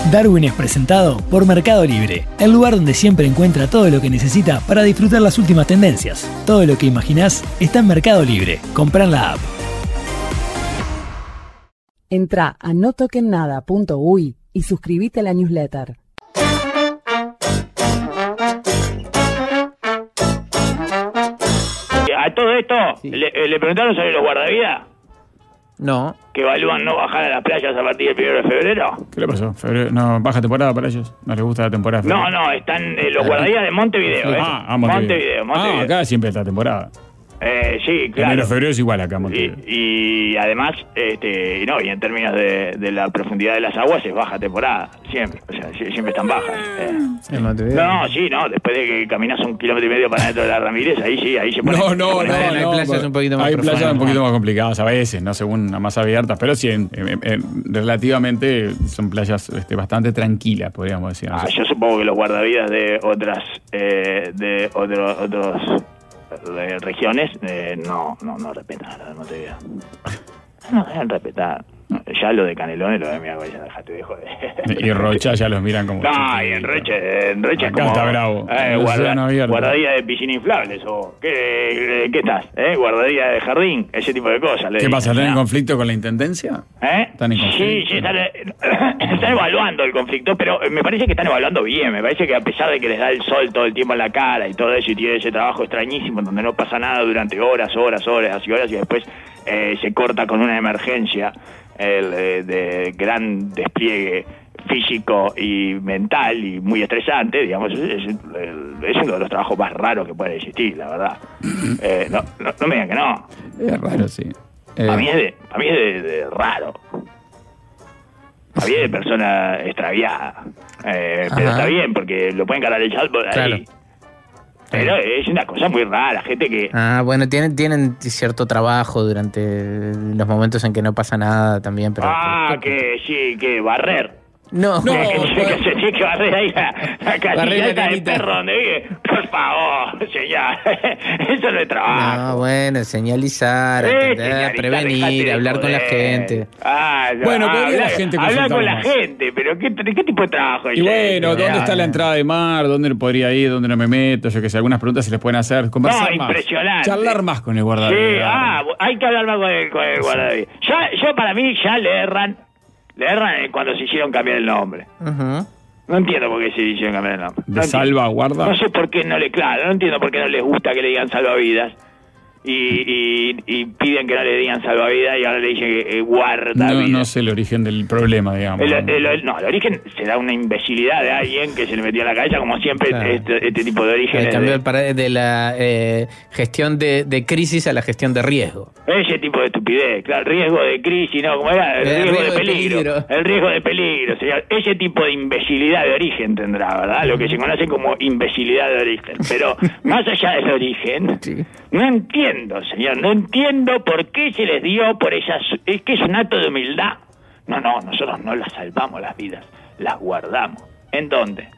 Darwin es presentado por Mercado Libre, el lugar donde siempre encuentra todo lo que necesita para disfrutar las últimas tendencias. Todo lo que imaginás está en Mercado Libre. Comprá en la app. Entrá a notokennada.uy y suscríbete a la newsletter. A todo esto, Sí. le preguntaron sobre los guardavidas, No. que evalúan no bajar a las playas a partir del 1 de febrero. ¿Qué le pasó? Febrero, no, baja temporada para ellos. No les gusta la temporada. de No, febrero. no, están los guardavidas de Montevideo, ¿eh? Montevideo. Montevideo. Acá siempre está temporada. Sí, claro. Enero, febrero es igual acá, Montevideo. Y además, no, y en términos de la profundidad de las aguas es baja temporada, siempre, o sea, siempre están bajas. En Montevideo. No, sí, no, después de que caminas 1,5 kilómetros para dentro de la Ramírez, ahí sí, ahí se pone. No, se pone- Bueno, hay playas un poquito más Hay playas profundas. un poquito más complicadas a veces, no según las más abiertas, pero sí, relativamente son playas bastante tranquilas, podríamos decir. No sé. Yo supongo que los guardavidas de otras otros regiones no respetan a la de Montevideo. No deben respetar. Ya lo de Canelones, lo de mi abuela, dejate de joder. Y Rocha ya los miran como... No, y en Roche es Acá como... está bravo. El océano abierto. Guardadía de piscina inflables o... ¿Qué estás? Guardadía de jardín, ese tipo de cosas. ¿Qué pasa? ¿Están en conflicto con la intendencia? Sí, ¿Están en conflicto? sí, están evaluando el conflicto, pero me parece que están evaluando bien. Me parece que a pesar de que les da el sol todo el tiempo en la cara y todo eso, y tiene ese trabajo extrañísimo donde no pasa nada durante horas y después se corta con una emergencia de gran despliegue físico y mental y muy estresante, digamos, es uno de los trabajos más raros que puede existir, la verdad. No me digan que no. Es raro, sí. Para mí es de raro. Para mí es de persona extraviada. Pero está bien, porque lo pueden cargar el chat por ahí. Claro. Pero es una cosa muy rara, gente que... Bueno, tienen cierto trabajo durante los momentos en que no pasa nada también, pero... que sí, que barrer. No, Que se tiene que barrer ahí la casillita del perro donde vive. Por favor, señor. Eso no es trabajo. No, bueno, señalizar, atender, señorita, prevenir, dejate de hablar con la joder. gente. Bueno, podría la gente hablar consultar con la más. gente, pero ¿qué tipo de trabajo es Y bueno, ese? ¿dónde está la entrada de mar? ¿Dónde podría ir? ¿Dónde no me meto? Yo que sé, algunas preguntas se les pueden hacer. Conversar más. Impresionante. Charlar más con el Sí, guardavidas. hay que hablar más con el guardavidas. Yo para mí ya le erran cuando se hicieron cambiar el nombre. Ujú. No entiendo por qué se hicieron cambiar el nombre. ¿De salvaguarda? No sé por qué no entiendo por qué no les gusta que le digan salvavidas. Y piden que no le digan salvavidas y ahora le dicen guardavidas. No sé el origen del problema, digamos. El origen será una imbecilidad de alguien que se le metió en la cabeza, como siempre. Claro. este tipo de origen. El cambio de la gestión de crisis a la gestión de riesgo. Ese tipo de estupidez, claro, riesgo de crisis, ¿no? ¿Cómo era? El riesgo de peligro. El riesgo de peligro, señor. Ese tipo de imbecilidad de origen tendrá, ¿verdad? Lo que se conoce como imbecilidad de origen. Pero más allá del origen, Sí. no entiendo, señor, no entiendo por qué se les dio por esas... Es que es un acto de humildad. No, nosotros no las salvamos las vidas, las guardamos. ¿En dónde?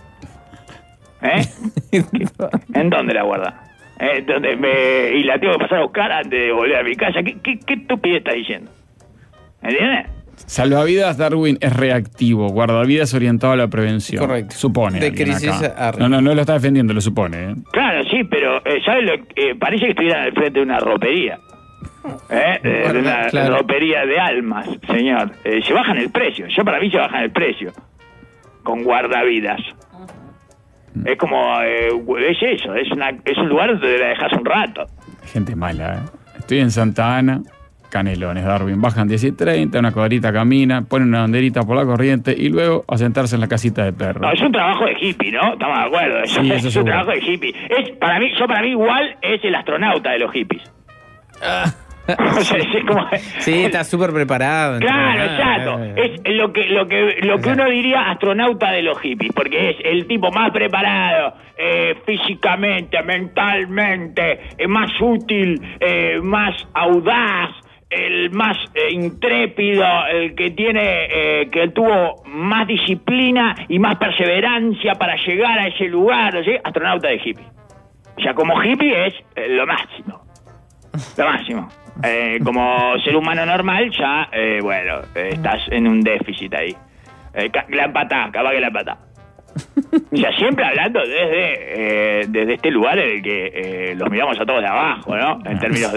¿En dónde la guarda? Y la tengo que pasar a buscar antes de volver a mi casa. ¿Qué estupidez estás diciendo? ¿Entiendes? Salvavidas, Darwin, es reactivo. Guardavidas orientado a la prevención. Correcto. Supone. De alguien crisis acá. a riesgo. No lo está defendiendo, lo supone. Claro, sí, pero ¿sabes parece que estuvieran al frente de una ropería. De una Claro. ropería de almas, señor. Se bajan el precio. Para mí se bajan el precio. Con guardavidas. Es como... es eso. Es un lugar donde la dejas un rato. Gente mala, Estoy en Santa Ana, Canelones, Darwin. Bajan 10 y 30, una cuadrita camina, ponen una banderita por la corriente y luego a sentarse en la casita de perro. No, es un trabajo de hippie, ¿no? Estamos de acuerdo. Sí, eso es un seguro. trabajo de hippie. Para mí igual es el astronauta de los hippies. O sea, es como... Sí, está súper preparado. Claro, exacto. Es lo que uno diría astronauta de los hippies, porque es el tipo más preparado físicamente, mentalmente, más útil, más audaz, el más intrépido, el que que tuvo más disciplina y más perseverancia para llegar a ese lugar, ¿sí? Astronauta de hippie. O sea, como hippie es lo máximo. Lo máximo. Como ser humano normal ya, estás en un déficit ahí. La empatás, capaz que la empatás. O sea, siempre hablando desde este lugar en el que los miramos a todos de abajo, ¿no? En términos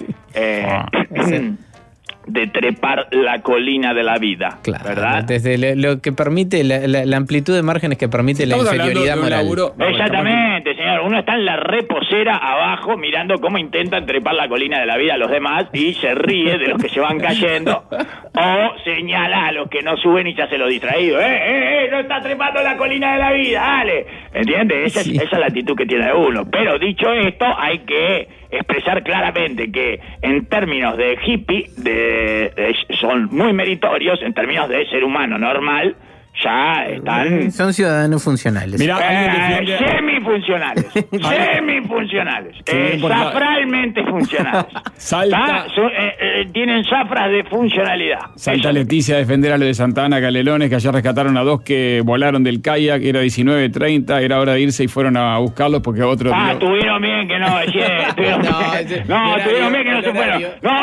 de trepar la colina de la vida, claro, ¿verdad? Desde lo que permite, la amplitud de márgenes que permite la inferioridad moral. Exactamente, señor. Uno está en la reposera abajo mirando cómo intentan trepar la colina de la vida a los demás y se ríe de los que se van cayendo o señala a los que no suben y se hace lo distraído. No está trepando la colina de la vida, dale. ¿Entiendes? Esa es la actitud que tiene uno. Pero dicho esto, hay que expresar claramente que en términos de hippie son muy meritorios, en términos de ser humano normal ya están... Son ciudadanos funcionales. Mirá, semifuncionales. Semifuncionales. Safralmente funcionales. Tienen zafras de funcionalidad. Salta Leticia a defender a lo de Santa Ana Canelones, que ayer rescataron a 2 que volaron del kayak, era 19:30, era hora de irse y fueron a buscarlos porque otro... Tuvieron bien que no, tuvieron bien que no se fueron. No,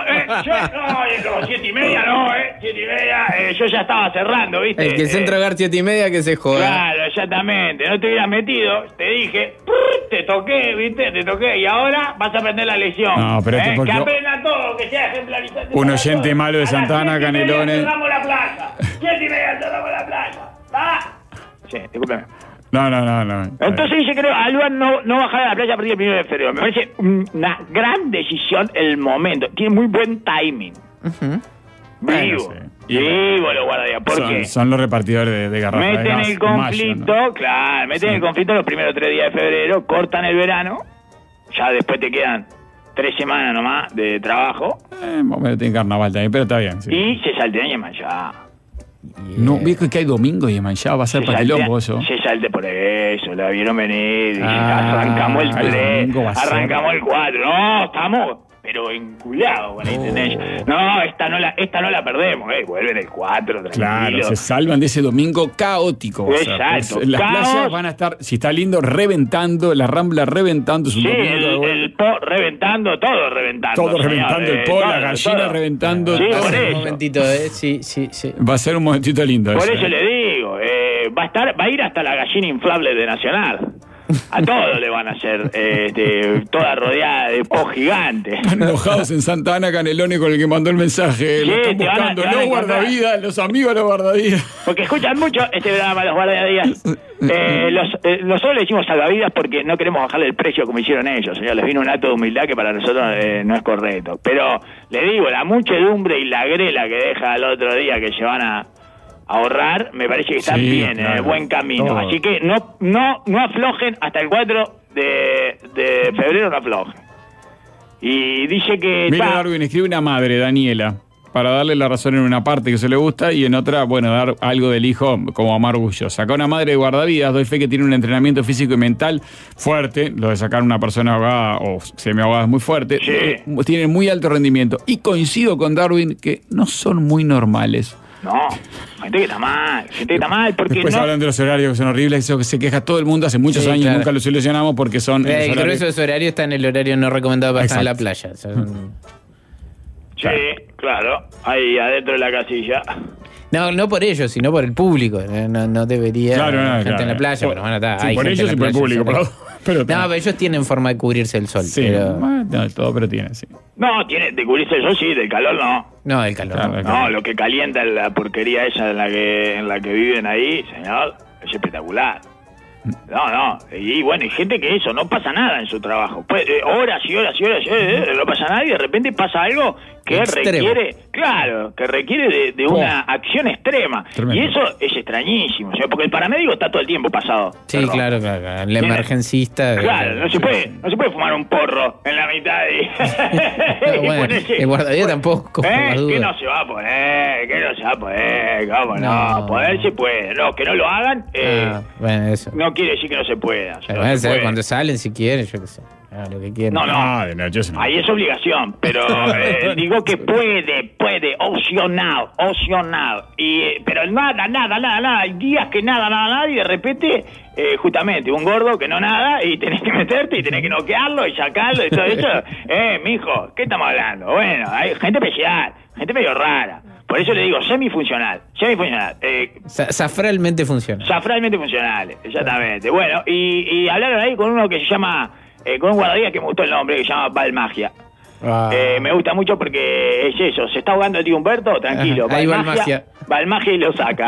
7:30 no, 7:30, yo ya estaba cerrando, ¿viste? El que centro 7:30 que se joda. Claro, exactamente. No te hubieras metido, te dije, te toqué, ¿viste? Te toqué y ahora vas a aprender la lección. No, pero que aprendan todo, que sea ejemplarizante. Un oyente todo. Malo de Santa Ana, Canelones. Cerramos la plaza. 7:30 cerramos la plaza. ¿Va? Sí, discúlpeme. No. Entonces dice que Aluan no bajar a la playa a partir del 1 de febrero. Me parece una gran decisión el momento. Tiene muy buen timing. Vivo los guardias. ¿Por qué? Son los repartidores de garrafas. Meten el conflicto, mayo, ¿no? Claro, meten el conflicto los primeros 3 días de febrero, cortan el verano, ya después te quedan 3 semanas nomás de trabajo. Momento tiene carnaval también, pero está bien. Sí. Y se saltean y Yemanjá. No, ¿viste que hay domingo y Yemanjá? Va a ser para el lobo eso. Se salte por eso, la vieron venir. Arrancamos el 3, arrancamos el 4. No, estamos... pero enculado con ¿entendés? No, esta no la perdemos, vuelven el 4, tranquilo. Claro, se salvan de ese domingo caótico. Exacto. Las playas van a estar, si está lindo, reventando, la Rambla reventando su domingo. El Po reventando, todo reventando. Todo reventando, el Po, la gallina reventando. Sí, por eso. Un momentito, sí. Va a ser un momentito lindo. Por eso le digo, va a ir hasta la gallina inflable de Nacional. A todos le van a hacer toda rodeada de po gigante. Están enojados en Santa Ana Canelones con el que mandó el mensaje. Lo están buscando, los guardavidas, los amigos de los guardavidas. Porque escuchan mucho este programa, los guardavidas. Nosotros le decimos salvavidas porque no queremos bajarle el precio como hicieron ellos. Señor, les vino un acto de humildad que para nosotros no es correcto. Pero le digo, la muchedumbre y la grela que deja el otro día que se van a ahorrar, me parece que están bien, claro, en el buen camino. Todo. Así que no aflojen hasta el 4 de febrero, no aflojen. Y dice que... Mira, Darwin, escribe una madre, Daniela, para darle la razón en una parte que se le gusta y en otra, bueno, dar algo del hijo como amar orgullo. Sacó una madre de guardavidas, doy fe que tiene un entrenamiento físico y mental fuerte. Lo de sacar una persona ahogada o semi-ahogada es muy fuerte. Sí. Tienen muy alto rendimiento. Y coincido con Darwin que no son muy normales. No, gente que está mal, porque después hablan de los horarios que son horribles, eso que se queja todo el mundo hace muchos años, claro. Nunca lo solucionamos porque son... El grueso de su horario está en el horario no recomendado para estar en la playa. Sí, claro, ahí adentro de la casilla. No por ellos, sino por el público. No debería gente en la playa, pero bueno, está. Sí, hay por gente ellos y por el público, pero ellos tienen forma de cubrirse el sol. Sí, pero... no, todo, pero tiene, sí. No, tiene de cubrirse el sol, sí, del calor no. No, del calor claro, no. Lo que calienta la porquería esa en la que viven ahí, señor, es espectacular. No, y bueno, hay gente que eso, no pasa nada en su trabajo. Pues, horas y horas, no pasa nada y de repente pasa algo que requiere de una acción extrema. Tremendo. Y eso es extrañísimo, ¿sí? Porque el paramédico está todo el tiempo pasado. Sí, claro. El emergencista. Claro, no se puede fumar un porro en la mitad y bueno, el guardavidas tampoco. Que no se va a poder, ¿cómo no? Poder se puede, no, que no lo hagan. Bueno, eso. No quiere decir que no se pueda. Pero van a saber cuando salen, si quieren, yo qué sé. Lo que quieran. No. Ahí es obligación, pero digo que puede, opcional. Pero nada. Hay días que nada, y de repente, justamente, un gordo que no nada, y tenés que meterte, y tenés que noquearlo, y sacarlo, y todo eso. Mijo, ¿qué estamos hablando? Bueno, hay gente especial, gente medio rara. Por eso le digo semifuncional. Safralmente funcional. Safralmente funcionales, exactamente. Bueno, y hablaron ahí con uno que se llama, con un guardavidas que me gustó el nombre, que se llama Valmagia. Me gusta mucho porque es eso, se está ahogando el tío Humberto, tranquilo. Ahí Valmagia. Valmagia y lo saca.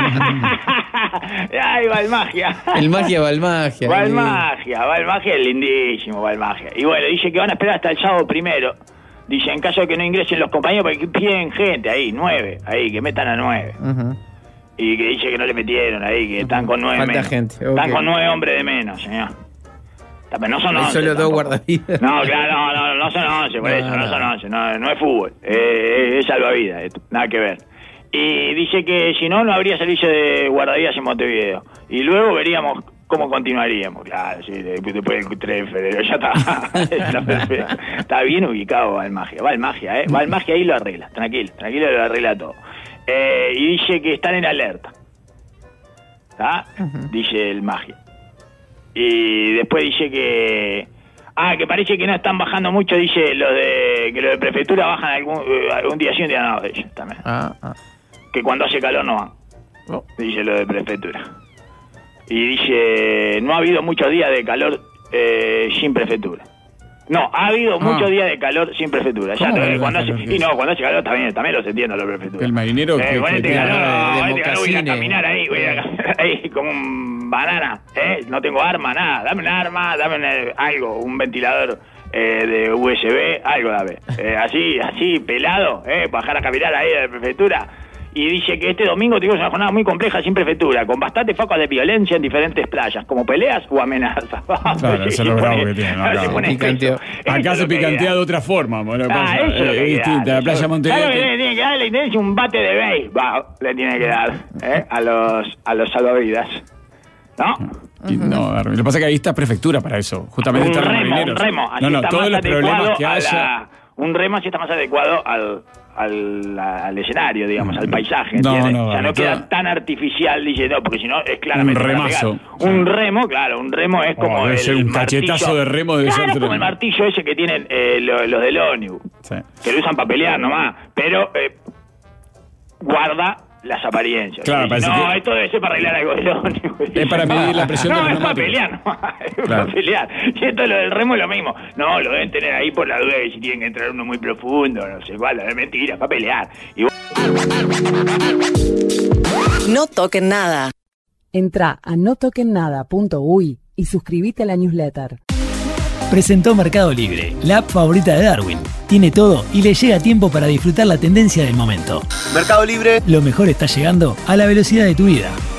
Ay, Valmagia. El magia, Valmagia. Valmagia es lindísimo, Valmagia. Y bueno, dice que van a esperar hasta el sábado 1. Dice, en caso de que no ingresen los compañeros, porque piden gente ahí, 9, ahí, que metan a 9. Y que dice que no le metieron ahí, que están con 9 Falta menos. gente. Están Okay. con 9 hombres de menos, señor. No son 11. Hay solo 2 guardavidas. No, claro, no son 11, por eso, no son 11. No es fútbol, es salvavidas, nada que ver. Y dice que si no habría servicio de guardavidas en Montevideo. Y luego veríamos cómo continuaríamos. Claro, sí, después del 3 de febrero ya está. Está bien ubicado Valmagia. Valmagia ahí lo arregla. Tranquilo, lo arregla todo. Y dice que están en alerta. ¿Está? Dice el Magia. Y después dice que parece que no están bajando mucho. Dice que los de prefectura bajan algún día sí, un día no. De ellos también. Que cuando hace calor no van. Dice lo de prefectura. Y dice, no ha habido muchos días de calor sin prefectura. No, ha habido muchos días de calor sin prefectura. Ya, cuando hace calor también los entiendo los prefecturas. El marinero con este calor, de voy a caminar ahí, como un banana. No tengo arma, nada. Dame un arma, algo, un ventilador de USB, algo dame. Así pelado, bajar a caminar ahí de la prefectura. Y dice que este domingo tuvimos una jornada muy compleja sin prefectura, con bastantes focos de violencia en diferentes playas, como peleas o amenazas. Claro, eso es lo bravo que tiene. Acá se picantea de otra forma. Es distinta. La playa Montevideo. Claro que le tiene que dar la intendencia un bate de béisbol. Le tiene que dar a los salvavidas. ¿No? No, lo que pasa es que ahí está prefectura para eso. Justamente un están remo, marineros. Un remo. Así No, todos los problemas que haya. Un remo así está más adecuado al escenario, digamos, al paisaje. No queda tan artificial, dice, porque si no es claramente un remazo. Un remo, claro, un remo es como debe ser un martillo, cachetazo de remo de claro, como el martillo ese que tienen los del ómnibus, que lo usan para pelear nomás, pero guarda las apariencias. Claro, esto debe ser para arreglar algo del ómnibus. Es para medir la presión de los neumáticos. No, es para pelear nomás. Es para pelear. Y esto lo del remo es lo mismo. No, lo deben tener ahí por la duda de si tienen que entrar uno muy profundo, no sé cuál, es mentira, para pelear. No toquen nada. Entrá a notoquennada.uy y suscríbete a la newsletter. Presentó Mercado Libre, la app favorita de Darwin. Tiene todo y le llega a tiempo para disfrutar la tendencia del momento. Mercado Libre. Lo mejor está llegando a la velocidad de tu vida.